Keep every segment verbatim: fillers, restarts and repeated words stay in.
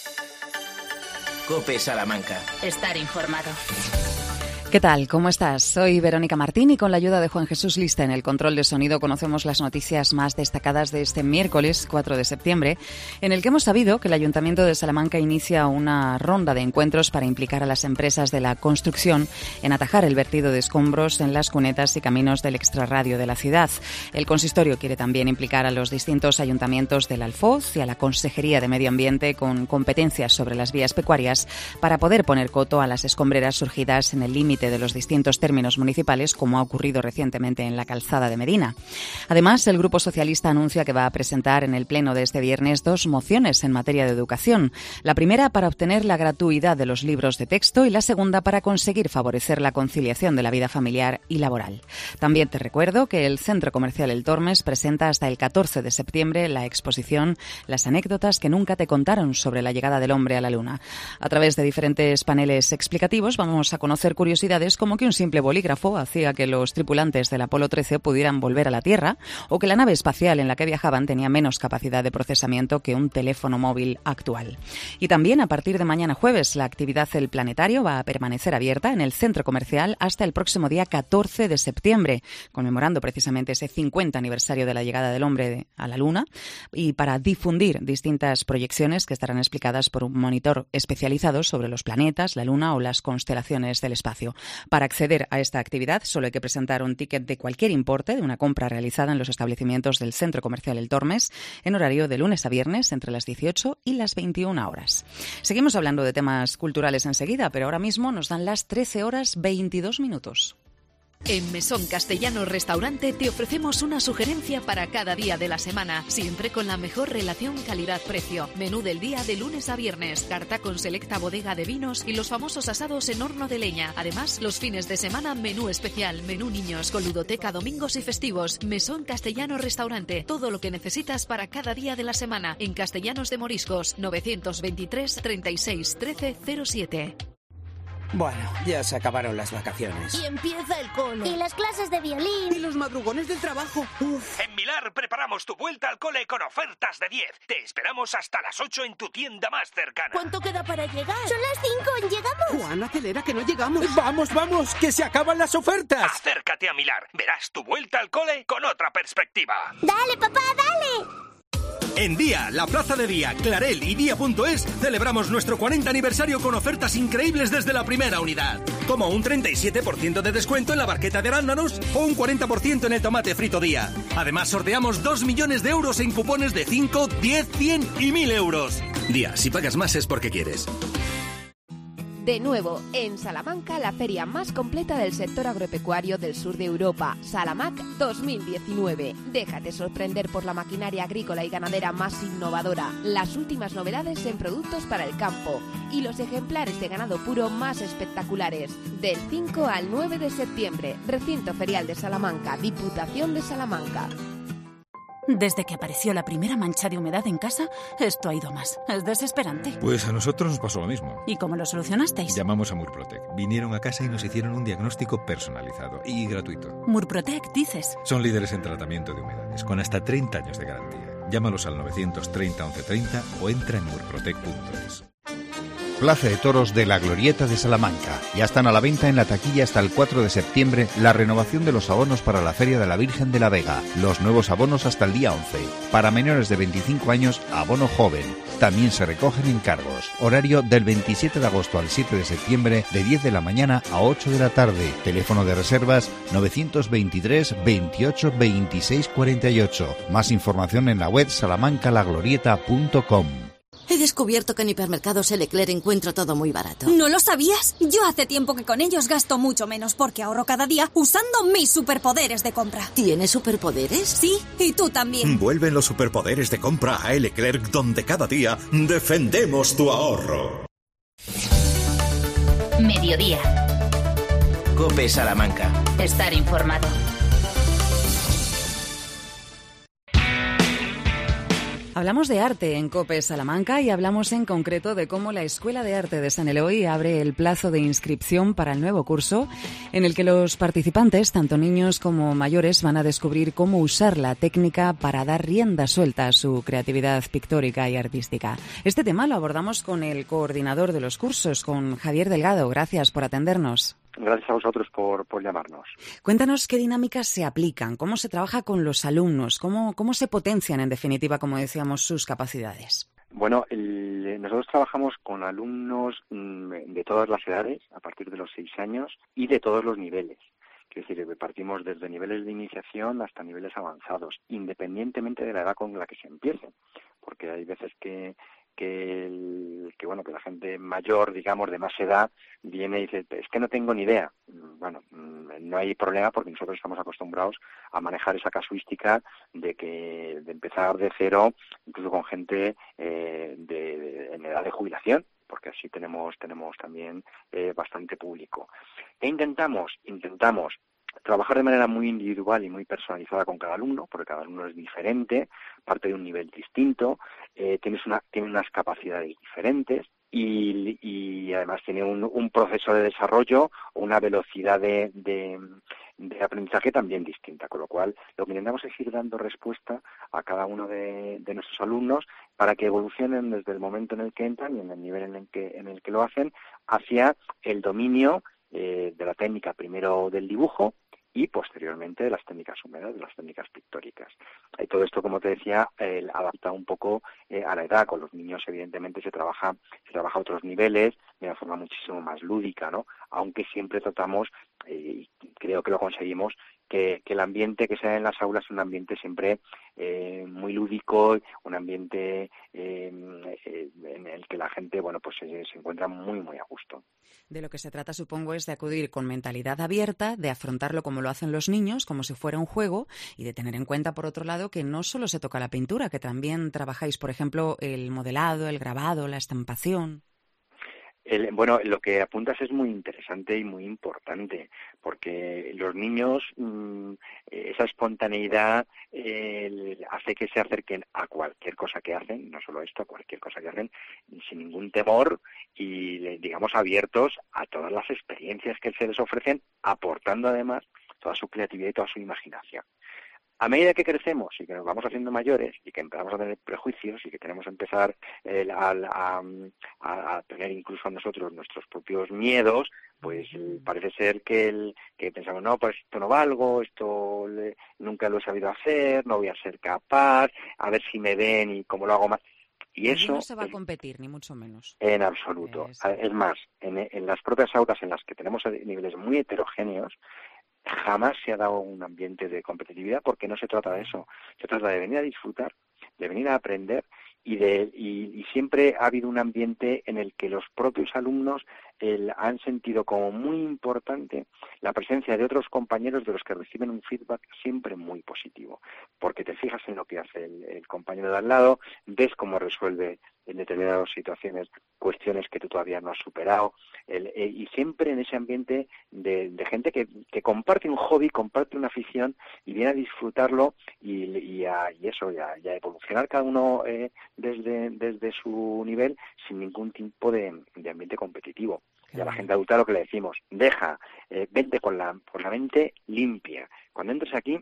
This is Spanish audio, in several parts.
COPE Salamanca. Estar informado. ¿Qué tal? ¿Cómo estás? Soy Verónica Martín y con la ayuda de Juan Jesús Lista en el control de sonido conocemos las noticias más destacadas de este miércoles cuatro de septiembre, en el que hemos sabido que el Ayuntamiento de Salamanca inicia una ronda de encuentros para implicar a las empresas de la construcción en atajar el vertido de escombros en las cunetas y caminos del extrarradio de la ciudad. El consistorio quiere también implicar a los distintos ayuntamientos del Alfoz y a la Consejería de Medio Ambiente con competencias sobre las vías pecuarias para poder poner coto a las escombreras surgidas en el límite de los distintos términos municipales, como ha ocurrido recientemente en la calzada de Medina. Además, el Grupo Socialista anuncia que va a presentar en el pleno de este viernes dos mociones en materia de educación. La primera para obtener la gratuidad de los libros de texto y la segunda para conseguir favorecer la conciliación de la vida familiar y laboral. También te recuerdo que el Centro Comercial El Tormes presenta hasta el catorce de septiembre la exposición Las anécdotas que nunca te contaron sobre la llegada del hombre a la Luna. A través de diferentes paneles explicativos vamos a conocer curiosidades como que un simple bolígrafo hacía que los tripulantes del Apolo trece pudieran volver a la Tierra o que la nave espacial en la que viajaban tenía menos capacidad de procesamiento que un teléfono móvil actual. Y también a partir de mañana jueves la actividad El Planetario va a permanecer abierta en el centro comercial hasta el próximo día catorce de septiembre, conmemorando precisamente ese cincuenta aniversario de la llegada del hombre a la Luna y para difundir distintas proyecciones que estarán explicadas por un monitor especializado sobre los planetas, la Luna o las constelaciones del espacio. Para acceder a esta actividad solo hay que presentar un ticket de cualquier importe de una compra realizada en los establecimientos del Centro Comercial El Tormes en horario de lunes a viernes entre las dieciocho y las veintiuna horas. Seguimos hablando de temas culturales enseguida, pero ahora mismo nos dan las trece horas veintidós minutos. En Mesón Castellano Restaurante te ofrecemos una sugerencia para cada día de la semana, siempre con la mejor relación calidad-precio. Menú del día de lunes a viernes, carta con selecta bodega de vinos y los famosos asados en horno de leña. Además, los fines de semana, menú especial, menú niños, con ludoteca domingos y festivos. Mesón Castellano Restaurante, todo lo que necesitas para cada día de la semana. En Castellanos de Moriscos, novecientos veintitrés, treinta y seis, trece, cero siete. Bueno, ya se acabaron las vacaciones. Y empieza el cole. Y las clases de violín. Y los madrugones del trabajo. Uf. En Milar preparamos tu vuelta al cole con ofertas de diez. Te esperamos hasta las ocho en tu tienda más cercana. ¿Cuánto queda para llegar? Son las cinco, ¿llegamos? Juan, acelera que no llegamos. Vamos, vamos, que se acaban las ofertas. Acércate a Milar. Verás tu vuelta al cole con otra perspectiva. Dale, papá, dale. En Día, la Plaza de Día, Clarel y Día punto es celebramos nuestro cuarenta aniversario con ofertas increíbles desde la primera unidad. Como un treinta y siete por ciento de descuento en la barqueta de arándanos o un cuarenta por ciento en el tomate frito Día. Además, sorteamos dos millones de euros en cupones de cinco, diez, cien y mil euros. Día, si pagas más es porque quieres. De nuevo, en Salamanca, la feria más completa del sector agropecuario del sur de Europa, Salamac dos mil diecinueve. Déjate sorprender por la maquinaria agrícola y ganadera más innovadora, las últimas novedades en productos para el campo y los ejemplares de ganado puro más espectaculares. Del cinco al nueve de septiembre, Recinto Ferial de Salamanca, Diputación de Salamanca. Desde que apareció la primera mancha de humedad en casa, esto ha ido más. Es desesperante. Pues a nosotros nos pasó lo mismo. ¿Y cómo lo solucionasteis? Llamamos a Murprotec. Vinieron a casa y nos hicieron un diagnóstico personalizado y gratuito. Murprotec, dices. Son líderes en tratamiento de humedades, con hasta treinta años de garantía. Llámalos al novecientos treinta, once treinta o entra en murprotec punto es. Plaza de Toros de la Glorieta de Salamanca. Ya están a la venta en la taquilla hasta el cuatro de septiembre la renovación de los abonos para la Feria de la Virgen de la Vega. Los nuevos abonos hasta el día once. Para menores de veinticinco años, abono joven. También se recogen encargos. Horario del veintisiete de agosto al siete de septiembre de diez de la mañana a ocho de la tarde. Teléfono de reservas novecientos veintitrés, veintiocho, veintiséis, cuarenta y ocho. Más información en la web salamanca la glorieta punto com. He descubierto que en Hipermercados El Eclair encuentro todo muy barato. ¿No lo sabías? Yo hace tiempo que con ellos gasto mucho menos porque ahorro cada día usando mis superpoderes de compra. ¿Tienes superpoderes? Sí, y tú también. Vuelven los superpoderes de compra a El Eclair, donde cada día defendemos tu ahorro. Mediodía. COPE Salamanca. Estar informado. Hablamos de arte en COPE Salamanca y hablamos en concreto de cómo la Escuela de Arte de San Eloy abre el plazo de inscripción para el nuevo curso, en el que los participantes, tanto niños como mayores, van a descubrir cómo usar la técnica para dar rienda suelta a su creatividad pictórica y artística. Este tema lo abordamos con el coordinador de los cursos, con Javier Delgado. Gracias por atendernos. Gracias a vosotros por, por llamarnos. Cuéntanos qué dinámicas se aplican, cómo se trabaja con los alumnos, cómo, cómo se potencian, en definitiva, como decíamos, sus capacidades. Bueno, el, nosotros trabajamos con alumnos mmm, de todas las edades, a partir de los seis años, y de todos los niveles. Es decir, partimos desde niveles de iniciación hasta niveles avanzados, independientemente de la edad con la que se empiece. Porque hay veces que... Que, el, que bueno que la gente mayor, digamos, de más edad, viene y dice, es que no tengo ni idea. Bueno, no hay problema porque nosotros estamos acostumbrados a manejar esa casuística de que de empezar de cero, incluso con gente eh, de, de, en edad de jubilación, porque así tenemos tenemos también eh, bastante público. ¿Qué intentamos? Intentamos trabajar de manera muy individual y muy personalizada con cada alumno, porque cada alumno es diferente, parte de un nivel distinto, eh, tienes una, tiene unas capacidades diferentes y, y además tiene un, un proceso de desarrollo o una velocidad de, de, de aprendizaje también distinta, con lo cual lo que intentamos es ir dando respuesta a cada uno de, de nuestros alumnos para que evolucionen desde el momento en el que entran y en el nivel en el que, en el que lo hacen hacia el dominio eh, de la técnica, primero del dibujo, y posteriormente de las técnicas húmedas, de las técnicas pictóricas. Y todo esto, como te decía, eh, adapta un poco eh, a la edad. Con los niños, evidentemente, se trabaja se trabaja a otros niveles, de una forma muchísimo más lúdica, ¿no? Aunque siempre tratamos, eh, y creo que lo conseguimos, que, que el ambiente que sea en las aulas es un ambiente siempre eh, muy lúdico, un ambiente eh, eh, en el que la gente, bueno, pues se, se encuentra muy, muy a gusto. De lo que se trata, supongo, es de acudir con mentalidad abierta, de afrontarlo como lo hacen los niños, como si fuera un juego, y de tener en cuenta, por otro lado, que no solo se toca la pintura, que también trabajáis, por ejemplo, el modelado, el grabado, la estampación. El, bueno, lo que apuntas es muy interesante y muy importante, porque los niños, mmm, esa espontaneidad eh, hace que se acerquen a cualquier cosa que hacen, no solo esto, a cualquier cosa que hacen, sin ningún temor y, digamos, abiertos a todas las experiencias que se les ofrecen, aportando además toda su creatividad y toda su imaginación. A medida que crecemos y que nos vamos haciendo mayores y que empezamos a tener prejuicios y que tenemos que empezar eh, a, a, a, a tener incluso nosotros nuestros propios miedos, pues parece ser que, el, que pensamos, no, pues esto no valgo, esto le, nunca lo he sabido hacer, no voy a ser capaz, a ver si me ven y cómo lo hago más. Y eso no se va a competir, ni mucho menos. En absoluto. Es, es más, en, en las propias aulas en las que tenemos niveles muy heterogéneos, jamás se ha dado un ambiente de competitividad porque no se trata de eso. Se trata de venir a disfrutar, de venir a aprender y de y, y siempre ha habido un ambiente en el que los propios alumnos el, han sentido como muy importante la presencia de otros compañeros de los que reciben un feedback siempre muy positivo. Porque te fijas en lo que hace el, el compañero de al lado, ves cómo resuelve en determinadas situaciones cuestiones que tú todavía no has superado, el, eh, y siempre en ese ambiente de, de gente que, que comparte un hobby, comparte una afición y viene a disfrutarlo y, y, a, y eso, y a, y a evolucionar cada uno eh, desde, desde su nivel sin ningún tipo de, de ambiente competitivo. Y a la gente adulta lo que le decimos, deja, eh, vente con la, con la mente limpia. Cuando entres aquí,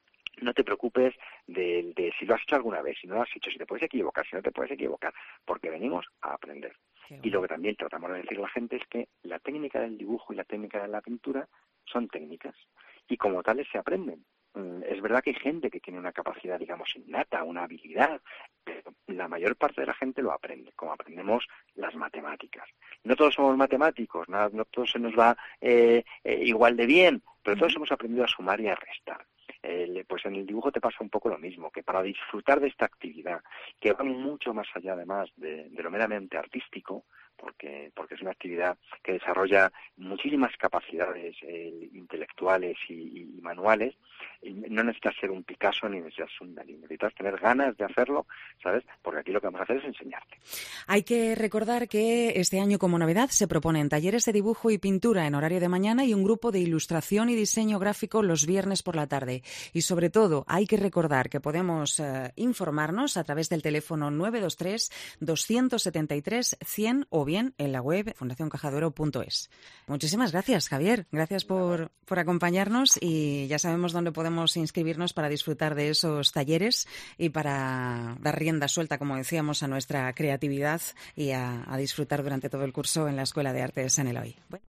no te preocupes de, de si lo has hecho alguna vez, si no lo has hecho, si te puedes equivocar, si no te puedes equivocar, porque venimos a aprender. Bueno. Y lo que también tratamos de decir a la gente es que la técnica del dibujo y la técnica de la pintura son técnicas y como tales se aprenden. Es verdad que hay gente que tiene una capacidad, digamos, innata, una habilidad, pero la mayor parte de la gente lo aprende, como aprendemos las matemáticas. No todos somos matemáticos, no, no todos se nos va eh, eh, igual de bien, pero todos hemos aprendido a sumar y a restar. Eh, pues en el dibujo te pasa un poco lo mismo, que para disfrutar de esta actividad, que va mucho más allá además de, de lo meramente artístico, porque porque es una actividad que desarrolla muchísimas capacidades eh, intelectuales y, y manuales, y no necesitas ser un Picasso ni necesitas un Dalí, necesitas tener ganas de hacerlo, ¿sabes? Porque aquí lo que vamos a hacer es enseñarte. Hay que recordar que este año, como novedad, se proponen talleres de dibujo y pintura en horario de mañana y un grupo de ilustración y diseño gráfico los viernes por la tarde. Y sobre todo, hay que recordar que podemos eh, informarnos a través del teléfono nueve dos tres, dos siete tres, cien o bien en la web fundación caja de oro punto es. Muchísimas gracias, Javier. Gracias por, por acompañarnos y ya sabemos dónde podemos inscribirnos para disfrutar de esos talleres y para dar rienda suelta, como decíamos, a nuestra creatividad y a, a disfrutar durante todo el curso en la Escuela de Arte de San Eloy. Bueno.